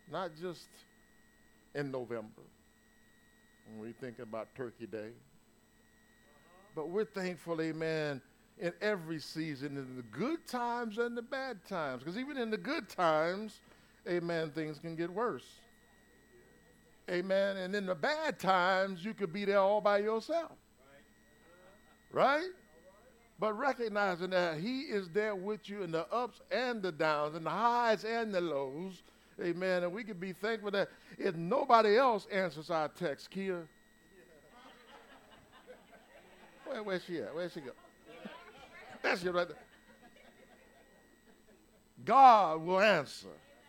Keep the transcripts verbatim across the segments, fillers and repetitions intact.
not just in November when we think about Turkey Day, but we're thankful, amen, in every season, in the good times and the bad times. Because even in the good times, amen, things can get worse. Amen. And in the bad times, you could be there all by yourself. Right? But recognizing that he is there with you in the ups and the downs, and the highs and the lows. Amen. And we can be thankful that if nobody else answers our text, Kia, where, where's she at? Where's she go? That's you right there. God will answer.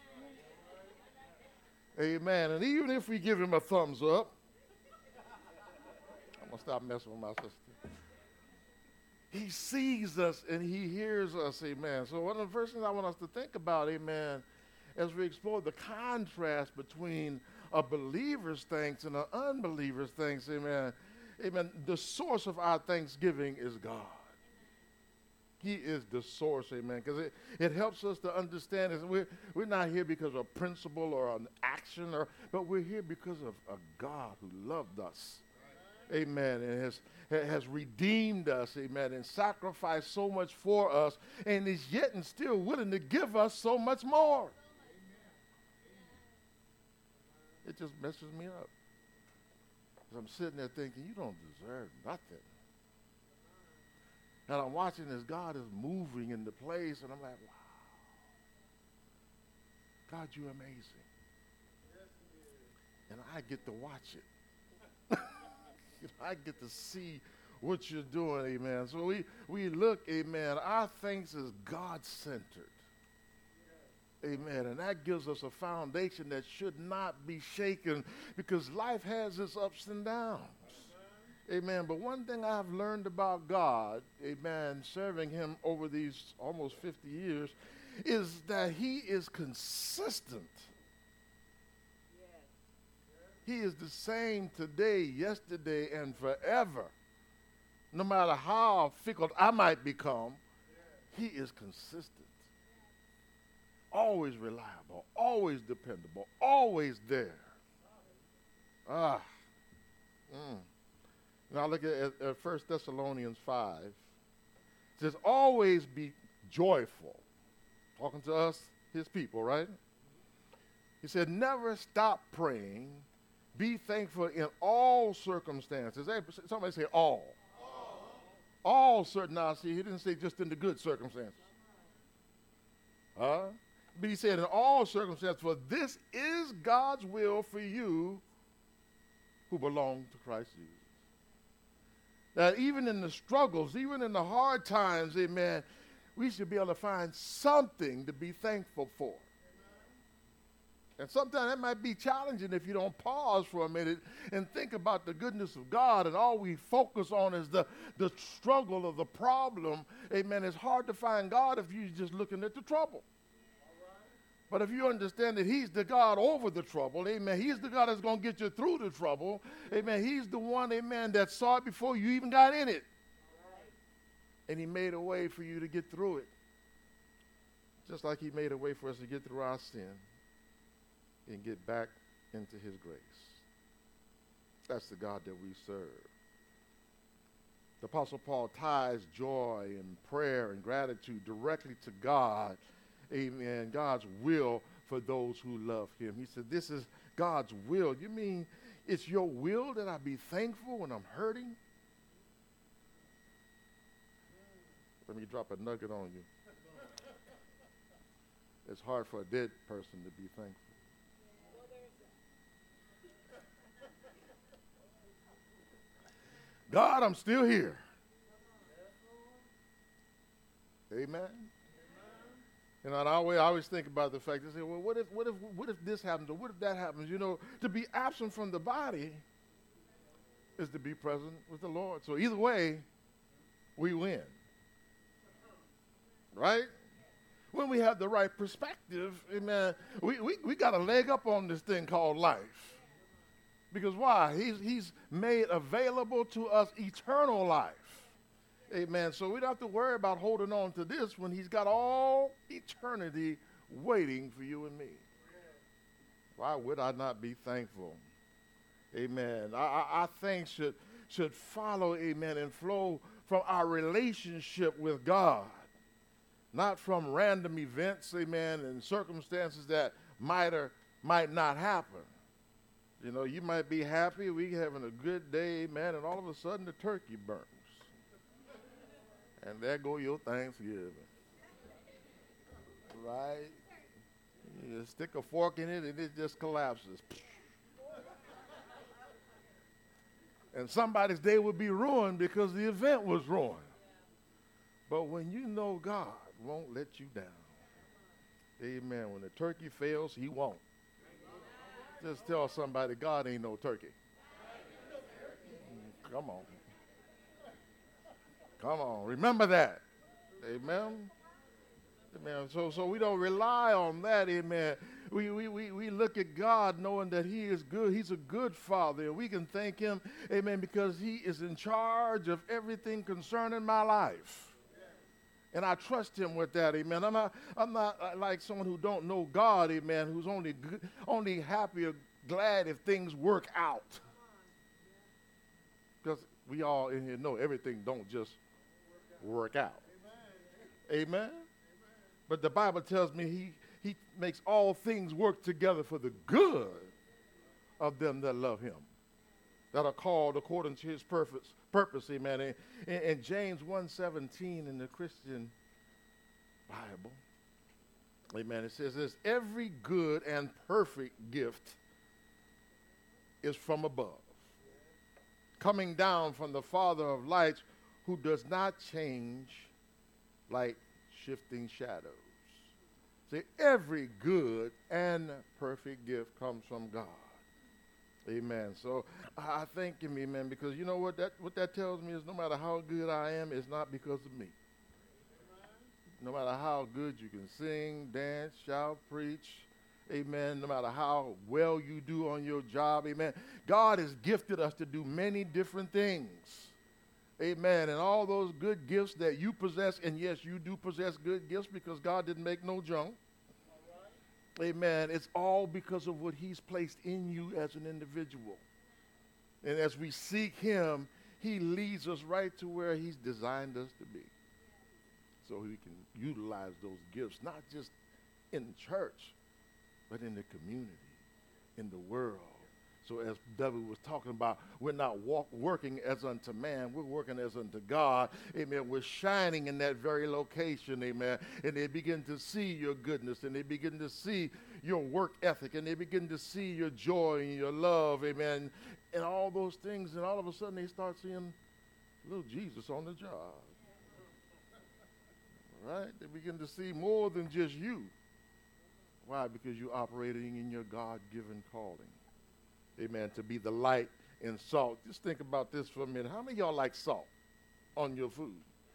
Amen. And even if we give him a thumbs up, I'm going to stop messing with my sister. He sees us and he hears us, amen. So one of the first things I want us to think about, amen, as we explore the contrast between a believer's thanks and an unbeliever's thanks, amen, amen, the source of our thanksgiving is God. He is the source, amen, because it, it helps us to understand that we're, we're not here because of principle or an action, or, but we're here because of a God who loved us, amen, and has, has redeemed us, amen, and sacrificed so much for us, and is yet and still willing to give us so much more. It just messes me up. I'm sitting there thinking, you don't deserve nothing. And I'm watching as God is moving in the place, and I'm like, wow. God, you're amazing. And I get to watch it. You know, I get to see what you're doing, amen. So we, we look, amen, our thanks is God-centered. Amen. And that gives us a foundation that should not be shaken because life has its ups and downs. Amen. But one thing I've learned about God, amen, serving him over these almost fifty years, is that he is consistent. He is the same today, yesterday, and forever. No matter how fickle I might become, he is consistent. Always reliable, always dependable, always there. Ah. Mm. Now look at, at, at First Thessalonians five. It says, always be joyful. Talking to us, his people, right? He said, never stop praying. Be thankful in all circumstances. Hey, somebody say all. All, all certain. Now, see, he didn't say just in the good circumstances. Huh? But he said in all circumstances, for this is God's will for you who belong to Christ Jesus. That even in the struggles, even in the hard times, amen, we should be able to find something to be thankful for. And sometimes that might be challenging if you don't pause for a minute and think about the goodness of God, and all we focus on is the, the struggle of the problem. Amen. It's hard to find God if you're just looking at the trouble. But if you understand that he's the God over the trouble, amen, he's the God that's going to get you through the trouble, amen, he's the one, amen, that saw it before you even got in it. And he made a way for you to get through it. Just like he made a way for us to get through our sin and get back into his grace. That's the God that we serve. The Apostle Paul ties joy and prayer and gratitude directly to God. Amen. God's will for those who love him. He said, this is God's will. You mean it's your will that I be thankful when I'm hurting? Let me drop a nugget on you. It's hard for a dead person to be thankful. God, I'm still here. Amen. You know, and I always, I always think about the fact that, say, well, what if, what if, what if this happens, or what if that happens? You know, to be absent from the body is to be present with the Lord. So either way, we win. Right? When we have the right perspective, amen, we, we, we got a leg up on this thing called life. Because why? He's, he's made available to us eternal life. Amen. So we don't have to worry about holding on to this when he's got all eternity waiting for you and me. Why would I not be thankful? Amen. Our, our things should, should follow, amen, and flow from our relationship with God, not from random events, amen, and circumstances that might or might not happen. You know, you might be happy, we having a good day, amen, and all of a sudden the turkey burns. And there go your Thanksgiving. Right? You stick a fork in it and it just collapses. And somebody's day would be ruined because the event was ruined. But when you know God won't let you down, amen, when the turkey fails, he won't. Just tell somebody, God ain't no turkey. Come on. Come on. Remember that. Amen. Amen. So, so we don't rely on that, amen. We, we, we, we look at God knowing that he is good. He's a good father. And we can thank him, amen, because he is in charge of everything concerning my life. And I trust him with that, amen. I'm not, I'm not uh, like someone who don't know God, amen, who's only good, only happy or glad if things work out. Because we all in here know everything don't just work out. Amen. Amen. But the Bible tells me he, he makes all things work together for the good of them that love him, that are called according to his purpose, purpose, amen. In, in, in James one seventeen in the Christian Bible, amen, it says this: every good and perfect gift is from above, coming down from the Father of lights, who does not change like shifting shadows. See, every good and perfect gift comes from God. Amen. So I thank him, amen, because you know what that what that tells me is no matter how good I am, it's not because of me. No matter how good you can sing, dance, shout, preach, amen, no matter how well you do on your job, amen, God has gifted us to do many different things. Amen. And all those good gifts that you possess, and yes, you do possess good gifts because God didn't make no junk. Right. Amen. It's all because of what he's placed in you as an individual. And as we seek him, he leads us right to where he's designed us to be. So we can utilize those gifts, not just in church, but in the community, in the world. So as David was talking about, we're not walk, working as unto man, we're working as unto God. Amen. We're shining in that very location, amen. And they begin to see your goodness, and they begin to see your work ethic, and they begin to see your joy and your love, amen, and all those things. And all of a sudden they start seeing little Jesus on the job. Right? They begin to see more than just you. Why? Because you're operating in your God-given calling. Amen, to be the light and salt. Just think about this for a minute. How many of y'all like salt on your food?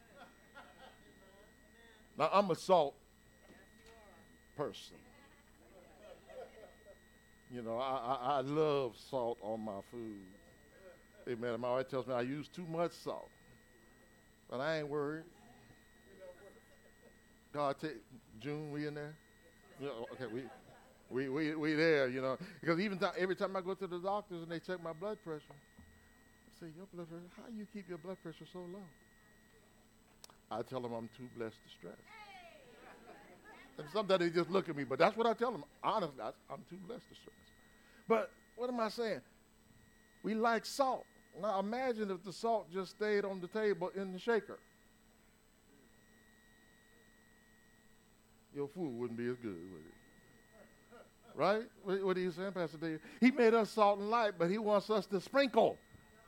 Now, I'm a salt person. You know, I, I, I love salt on my food. Amen. My wife tells me I use too much salt. But I ain't worried. God, take, June, we in there? Yeah, okay, we... We, we we there, you know, because even th- every time I go to the doctors and they check my blood pressure, I say, your blood pressure, how do you keep your blood pressure so low? I tell them I'm too blessed to stress. And sometimes they just look at me, but that's what I tell them. Honestly, I, I'm too blessed to stress. But what am I saying? We like salt. Now imagine if the salt just stayed on the table in the shaker. Your food wouldn't be as good, would it? Right? What are you saying, Pastor Dave? He made us salt and light, but he wants us to sprinkle.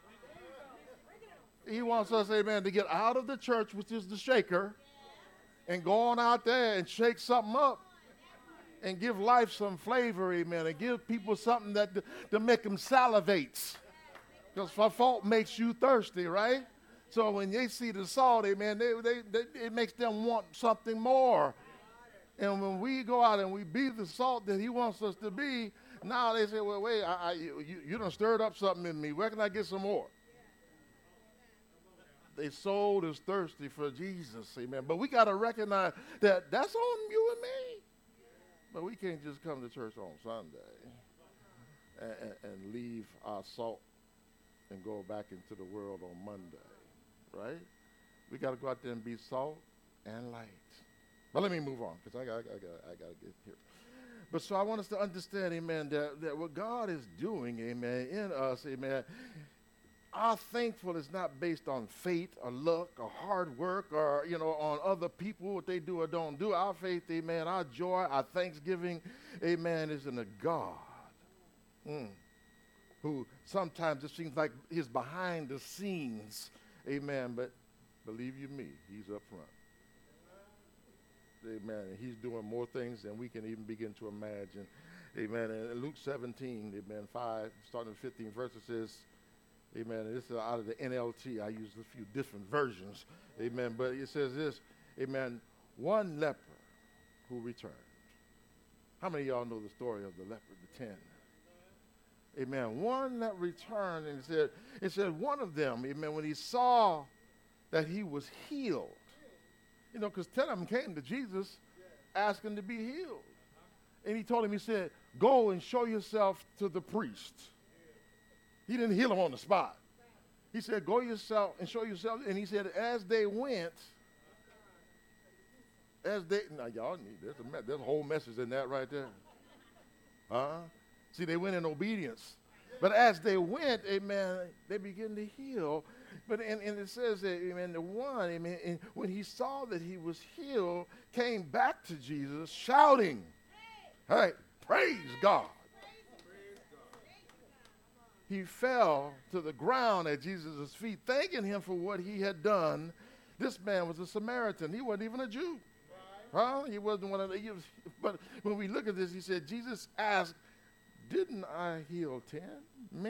He wants us, amen, to get out of the church, which is the shaker, and go on out there and shake something up and give life some flavor, amen, and give people something that to, to make them salivate. Because for fault makes you thirsty, right? So when they see the salt, amen, they, they, they, it makes them want something more. And when we go out and we be the salt that he wants us to be, now they say, well, wait, I, I, you, you done stirred up something in me. Where can I get some more? Their soul is thirsty for Jesus, amen. But we got to recognize that that's on you and me. But we can't just come to church on Sunday. and, and leave our salt and go back into the world on Monday, right? We got to go out there and be salt and light. But let me move on, because I got, I got, I got to get here. But so I want us to understand, amen, that, that what God is doing, amen, in us, amen, our thankful is not based on faith or luck or hard work or, you know, on other people, what they do or don't do. Our faith, amen, our joy, our thanksgiving, amen, is in a God mm, who sometimes it seems like he's behind the scenes, amen, but believe you me, he's up front. Amen. And he's doing more things than we can even begin to imagine. Amen. And in Luke seventeen, amen, five, starting at fifteen verses says, amen, and this is out of the N L T. I use a few different versions. Amen. But it says this, amen, one leper who returned. How many of y'all know the story of the leper, the ten? Amen. One that returned, and it said, it said one of them, amen, when he saw that he was healed. You know, because ten of them came to Jesus asking to be healed. And he told him, he said, go and show yourself to the priest. He didn't heal him on the spot. He said, go yourself and show yourself. And he said, as they went, as they, now y'all need, there's a, there's a whole message in that right there. Huh? See, they went in obedience. But as they went, amen, they began to heal. But and, and it says that, amen, the one, amen, and when he saw that he was healed, came back to Jesus shouting, hey, praise God. He fell to the ground at Jesus' feet, thanking him for what he had done. This man was a Samaritan. He wasn't even a Jew. Huh? He wasn't one of the, he was, but when we look at this, he said, Jesus asked, didn't I heal ten men?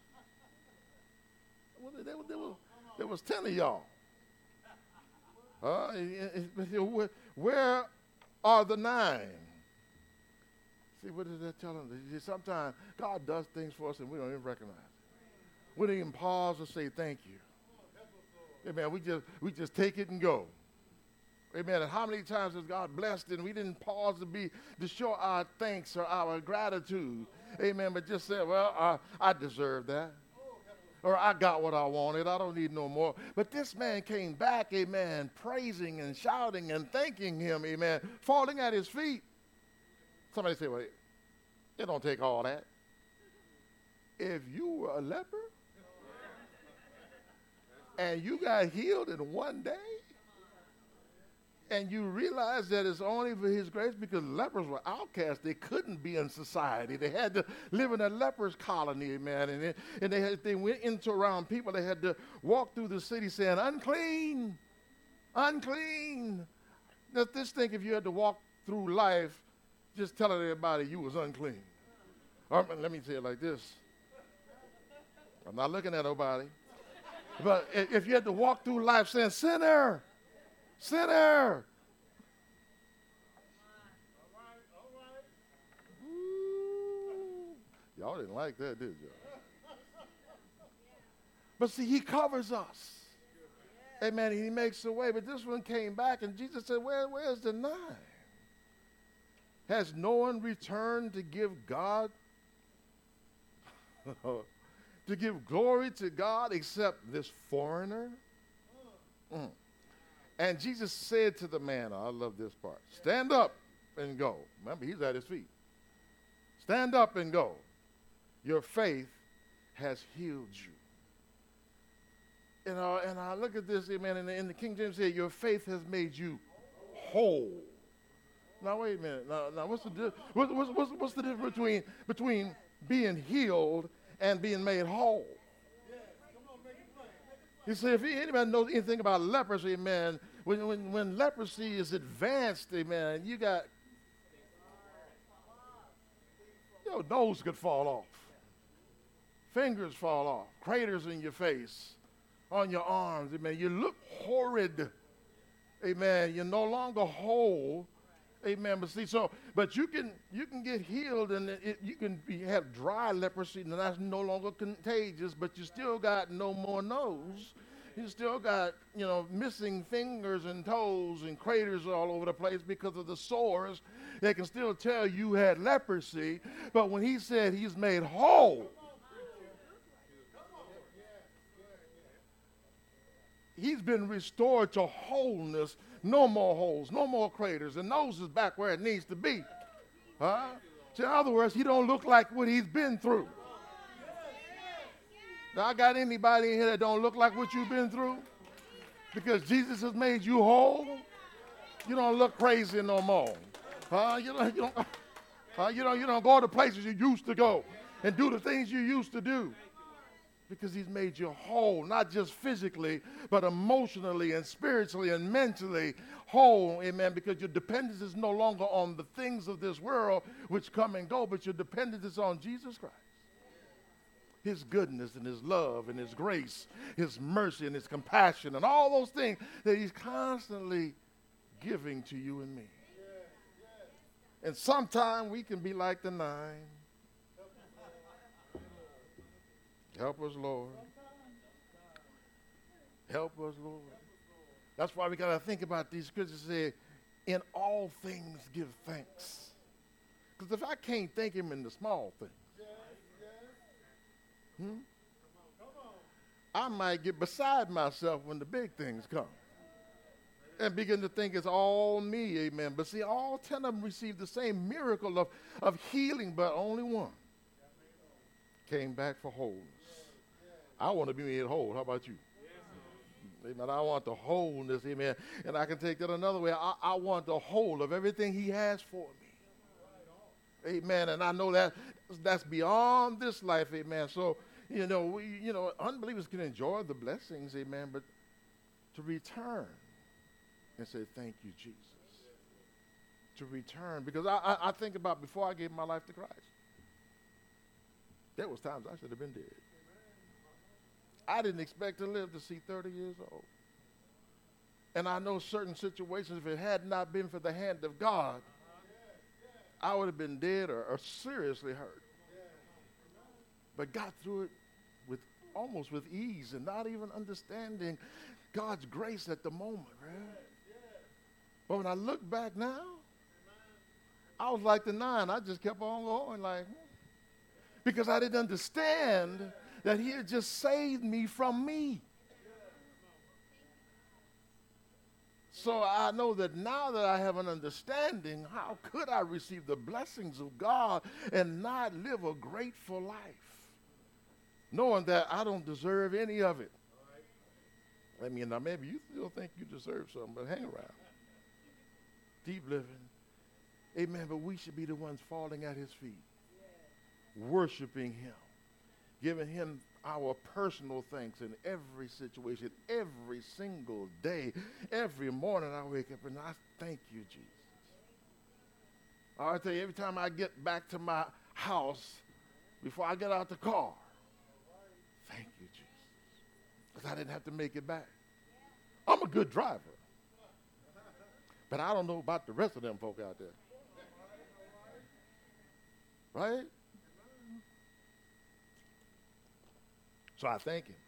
Well, there, there, was, there was ten of y'all. Uh, where, where are the nine? See, what is that telling us? Sometimes God does things for us and we don't even recognize it. We don't even pause or say thank you. Amen. We just, we just take it and go. Amen. And how many times has God blessed and we didn't pause to be to show our thanks or our gratitude? Amen. But just say, well, uh, I deserve that. Or I got what I wanted. I don't need no more. But this man came back, amen, praising and shouting and thanking him, amen, falling at his feet. Somebody say, well, it don't take all that. If you were a leper and you got healed in one day, and you realize that it's only for his grace, because lepers were outcasts. They couldn't be in society. They had to live in a leper's colony, man. And, they, and they, had, they went into around people. They had to walk through the city saying, unclean, unclean. Now, just think if you had to walk through life just telling everybody you was unclean. Or, let me say it like this. I'm not looking at nobody. But if you had to walk through life saying, sinner, sinner. Ooh, y'all didn't like that, did y'all? But see, he covers us. Amen. He makes a way. But this one came back, and Jesus said, Where, where's the nine? Has no one returned to give God, to give glory to God except this foreigner? Mm. And Jesus said to the man, I love this part, stand up and go. Remember, he's at his feet. Stand up and go. Your faith has healed you. You know, and I look at this, amen, and the, and the King James said, your faith has made you whole. Now, wait a minute. Now, now what's, the di- what, what's, what's, what's the difference between, between being healed and being made whole? You see, if anybody knows anything about leprosy, amen, when, when, when leprosy is advanced, amen, you got, your nose could fall off. Fingers fall off. Craters in your face, on your arms, amen. You look horrid, amen. You're no longer whole, amen. But see, so, but you can, you can get healed and it, it, you can be, have dry leprosy and that's no longer contagious, but you still got no more nose. You still got, you know, missing fingers and toes and craters all over the place because of the sores. They can still tell you had leprosy. But when he said he's made whole, he's been restored to wholeness. No more holes, no more craters. The nose is back where it needs to be. Huh? So in other words, he don't look like what he's been through. Now, I got anybody in here that don't look like what you've been through? Because Jesus has made you whole. You don't look crazy no more. Huh? You don't, you don't, huh? you don't, you don't go to places you used to go and do the things you used to do. Because he's made you whole, not just physically, but emotionally and spiritually and mentally whole, amen, because your dependence is no longer on the things of this world which come and go, but your dependence is on Jesus Christ. His goodness and his love and his grace, his mercy and his compassion and all those things that he's constantly giving to you and me. And sometimes we can be like the nine. Help us, Lord. Help us, Lord. That's why we got to think about these scriptures say, in all things give thanks. Because if I can't thank him in the small things, hmm, I might get beside myself when the big things come and begin to think it's all me, amen. But see, all ten of them received the same miracle of, of healing, but only one came back for wholeness. I want to be made whole. How about you? Amen. I want the wholeness, amen. And I can take that another way. I, I want the whole of everything he has for me. Amen. And I know that that's beyond this life, amen. So, you know, we, you know, unbelievers can enjoy the blessings, amen, but to return and say, thank you, Jesus. To return. Because I, I, I think about before I gave my life to Christ, there was times I should have been dead. I didn't expect to live to see thirty years old. And I know certain situations, if it had not been for the hand of God, I would have been dead or, or seriously hurt. But got through it with almost with ease and not even understanding God's grace at the moment, right? But when I look back now, I was like the nine. I just kept on going like, hmm. Because I didn't understand that he had just saved me from me. So I know that now that I have an understanding, how could I receive the blessings of God and not live a grateful life? Knowing that I don't deserve any of it. I mean, now maybe you still think you deserve something, but hang around. Deep living. Amen, but we should be the ones falling at his feet. Worshiping him. Giving him our personal thanks in every situation, every single day. Every morning I wake up and I thank you, Jesus. I tell you, every time I get back to my house, before I get out the car, thank you, Jesus. Because I didn't have to make it back. I'm a good driver. But I don't know about the rest of them folk out there. Right? So I thank him.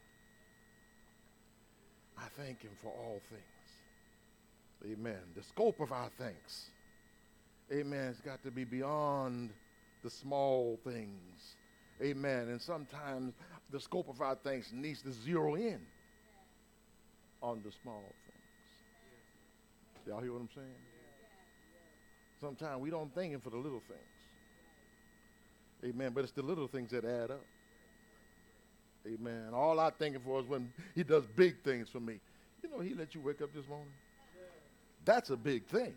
I thank him for all things. Amen. The scope of our thanks, amen, has got to be beyond the small things. Amen. And sometimes the scope of our thanks needs to zero in on the small things. Y'all hear what I'm saying? Sometimes we don't thank him for the little things. Amen. But it's the little things that add up. Amen. All I'm thanking for is when he does big things for me. You know, he let you wake up this morning. That's a big thing.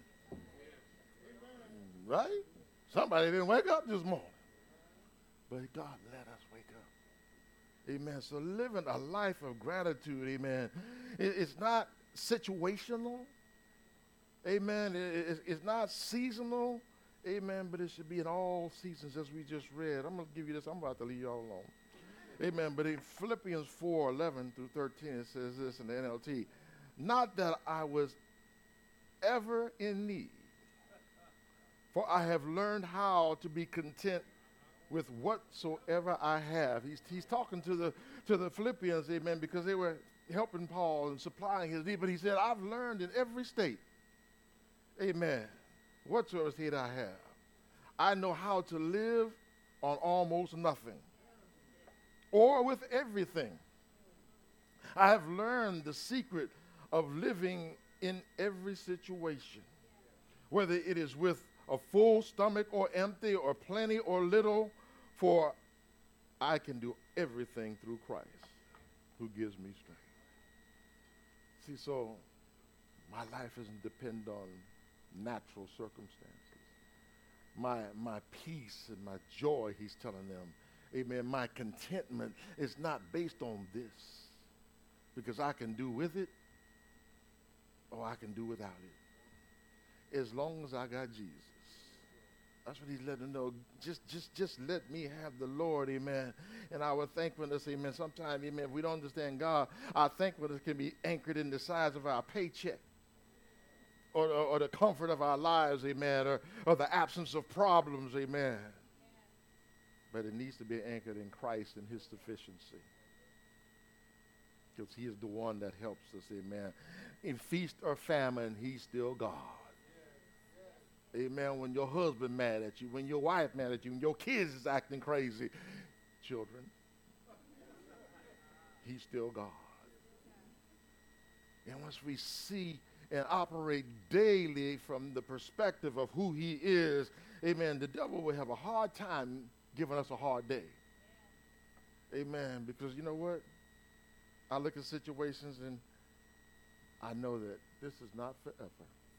Right? Somebody didn't wake up this morning. But God let us wake up. Amen. So living a life of gratitude, amen, it, it's not situational. Amen. It, it, it's not seasonal. Amen. But it should be in all seasons as we just read. I'm going to give you this. I'm about to leave you all alone. Amen. But in Philippians four, eleven through thirteen, it says this in the N L T. Not that I was ever in need, for I have learned how to be content with whatsoever I have. He's, he's talking to the, to the Philippians, amen, because they were helping Paul and supplying his need, but he said, I've learned in every state, amen, whatsoever state I have, I know how to live on almost nothing or with everything. I have learned the secret of living in every situation, whether it is with a full stomach or empty or plenty or little, for I can do everything through Christ who gives me strength. See, so my life doesn't depend on natural circumstances. My, my peace and my joy, he's telling them, amen, my contentment is not based on this, because I can do with it or I can do without it, as long as I got Jesus. That's what he's letting them know. Just, just, just let me have the Lord, amen. And our thankfulness, amen. Sometimes, amen, if we don't understand God, our thankfulness can be anchored in the size of our paycheck, or, or, or the comfort of our lives, amen, or, or the absence of problems, amen. But it needs to be anchored in Christ and his sufficiency, because he is the one that helps us, amen. In feast or famine, he's still God. Amen. When your husband mad at you, when your wife mad at you, when your kids is acting crazy, children, he's still God. And once we see and operate daily from the perspective of who he is, amen, the devil will have a hard time giving us a hard day. Amen. Because you know what? I look at situations and I know that this is not forever.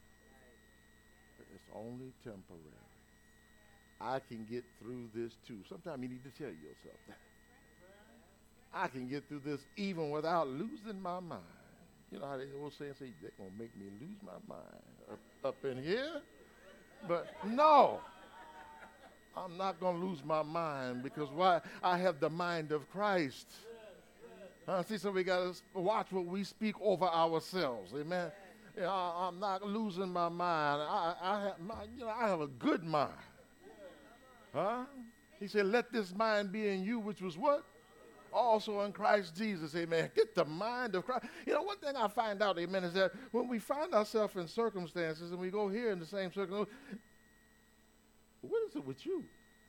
It's only temporary. I can get through this too. Sometimes you need to tell yourself that. I can get through this even without losing my mind. You know how they old saying, say, they're going to make me lose my mind up, up in here? But no, I'm not going to lose my mind, because why? I have the mind of Christ. Uh, see, so we got to watch what we speak over ourselves. Amen. You know, I, I'm not losing my mind. I, I, have my, you know, I have a good mind. Huh? He said, let this mind be in you, which was what? Also in Christ Jesus. Amen. Get the mind of Christ. You know, one thing I find out, amen, is that when we find ourselves in circumstances and we go here in the same circumstances, what is it with you?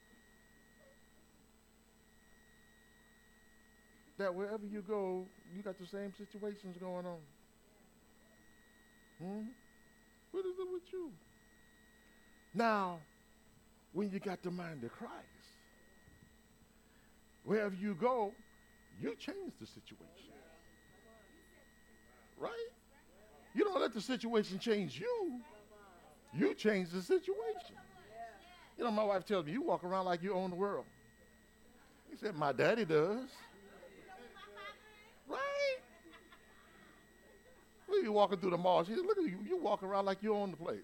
That wherever you go, you got the same situations going on. Hmm? What is it with you? Now, when you got the mind of Christ, wherever you go, you change the situation. Right? You don't let the situation change you. You change the situation. You know, my wife tells me, you walk around like you own the world. He said, my daddy does. Right? We be walking through the mall. She said, look at you. You walk around like you own the place.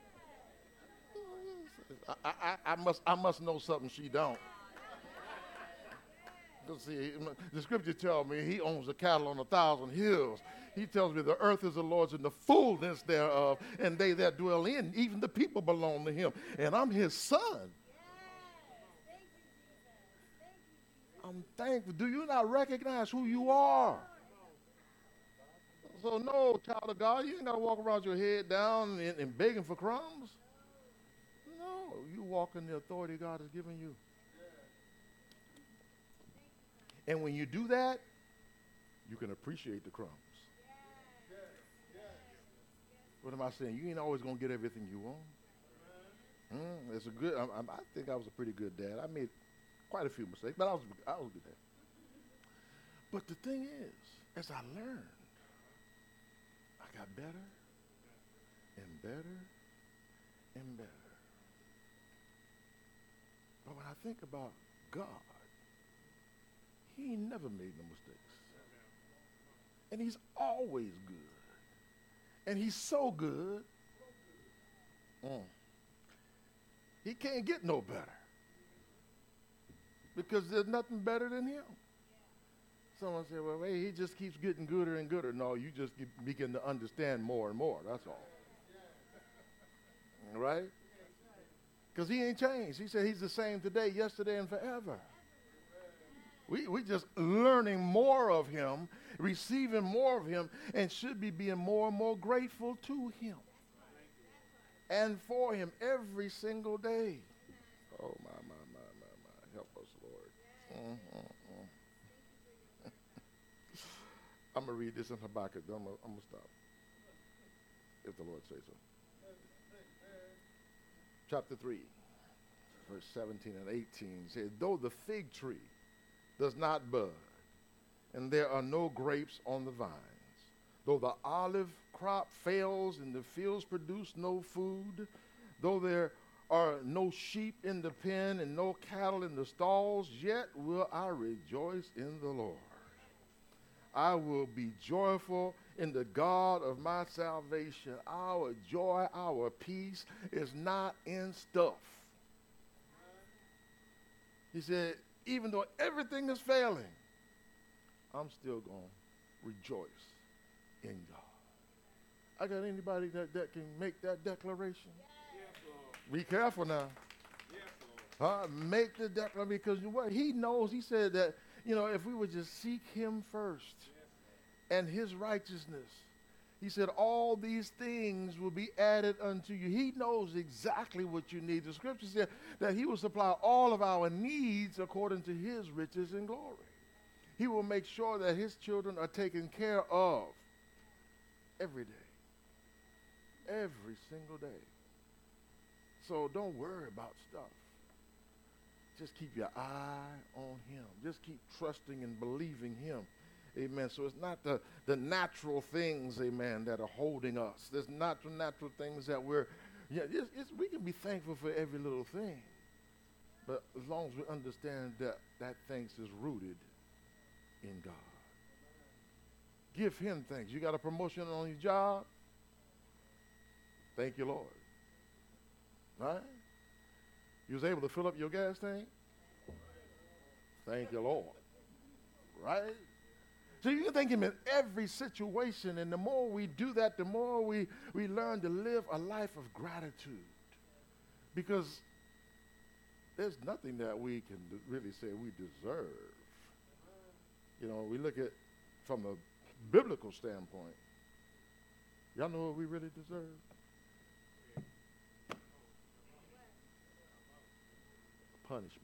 I, I, I, must, I must know something she don't. See, the scripture tells me he owns the cattle on a thousand hills. He tells me the earth is the Lord's and the fullness thereof, and they that dwell in, even the people belong to him. And I'm his son. I'm thankful. Do you not recognize who you are? So no, child of God, you ain't got to walk around your head down and, and begging for crumbs. No, you walk in the authority God has given you. And when you do that, you can appreciate the crumbs. What am I saying? You ain't always going to get everything you want. Mm, it's a good, I, I think I was a pretty good dad. I made quite a few mistakes, but I was, I was a good dad. But the thing is, as I learned, I got better and better and better. But when I think about God, he ain't never made no mistakes. And he's always good. And he's so good, mm, he can't get no better. Because there's nothing better than him. Someone said, well, hey, he just keeps getting gooder and gooder. No, you just begin to understand more and more. That's all. Right? Because he ain't changed. He said he's the same today, yesterday, and forever. We we just learning more of him, receiving more of him, and should be being more and more grateful to him and for him every single day. Oh, my, my, my, my, my. Help us, Lord. Mm-hmm. I'm going to read this in Habakkuk. I'm going to stop, if the Lord says so. Chapter three, verse seventeen and eighteen says, though the fig tree does not bud, and there are no grapes on the vines, though the olive crop fails and the fields produce no food, though there are no sheep in the pen and no cattle in the stalls, yet will I rejoice in the Lord. I will be joyful in the God of my salvation. Our joy, our peace is not in stuff. He said, even though everything is failing, I'm still going to rejoice in God. I got anybody that, that can make that declaration? Yes, be careful now. Yes, uh, make the declaration, because what he knows, he said that, you know, if we would just seek him first and his righteousness, he said all these things will be added unto you. He knows exactly what you need. The scripture said that he will supply all of our needs according to his riches and glory. He will make sure that his children are taken care of every day, every single day. So don't worry about stuff. Just keep your eye on him. Just keep trusting and believing him. Amen. So it's not the, the natural things, amen, that are holding us. There's not the natural things that we're, yeah, it's, it's, we can be thankful for every little thing. But as long as we understand that that thanks is rooted in God. Give him thanks. You got a promotion on your job? Thank you, Lord. Right? You was able to fill up your gas tank? Thank you, Lord. Right? So you can thank him in every situation, and the more we do that, the more we, we learn to live a life of gratitude. Because there's nothing that we can d- really say we deserve. You know, we look at from a biblical standpoint. Y'all know what we really deserve? Punishment.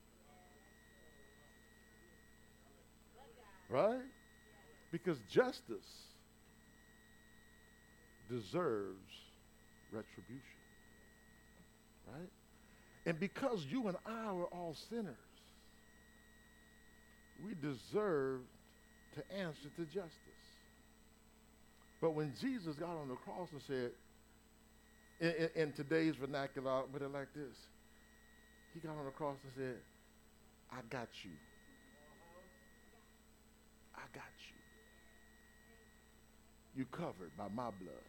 Right? Because justice deserves retribution. Right? And because you and I were all sinners, we deserve to answer to justice. But when Jesus got on the cross and said, in, in, in today's vernacular, I'll put it like this. He got on the cross and said, I got you. I got you. You covered by my blood.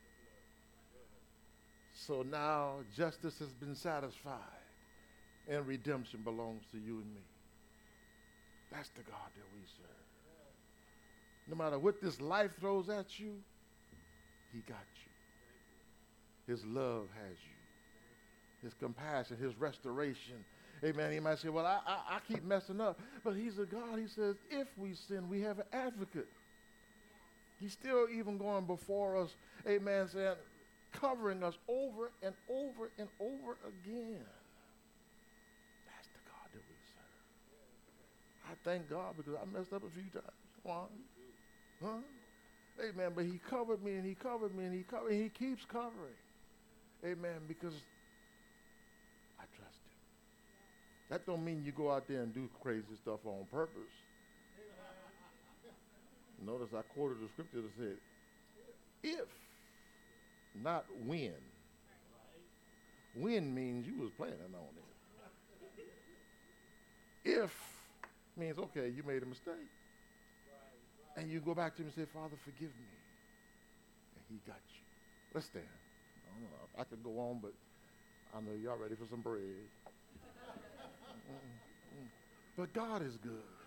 So now justice has been satisfied and redemption belongs to you and me. That's the God that we serve. No matter what this life throws at you, he got you. His love has you. His compassion, his restoration. Amen. He might say, well, I, I, I keep messing up. But he's a God. He says, if we sin, we have an advocate. He's still even going before us, amen, saying, covering us over and over and over again. That's the God that we serve. I thank God because I messed up a few times. One. Huh? Amen. But he covered me and he covered me and he covered, and he keeps covering. Amen. Because I trust him. That don't mean you go out there and do crazy stuff on purpose. Notice I quoted the scripture that said, if, not when. When means you was planning on it. If means, okay, you made a mistake. And you go back to him and say, Father, forgive me. And he got you. Let's stand. I don't know. I could go on, but I know y'all ready for some bread. Mm-mm. But God is good.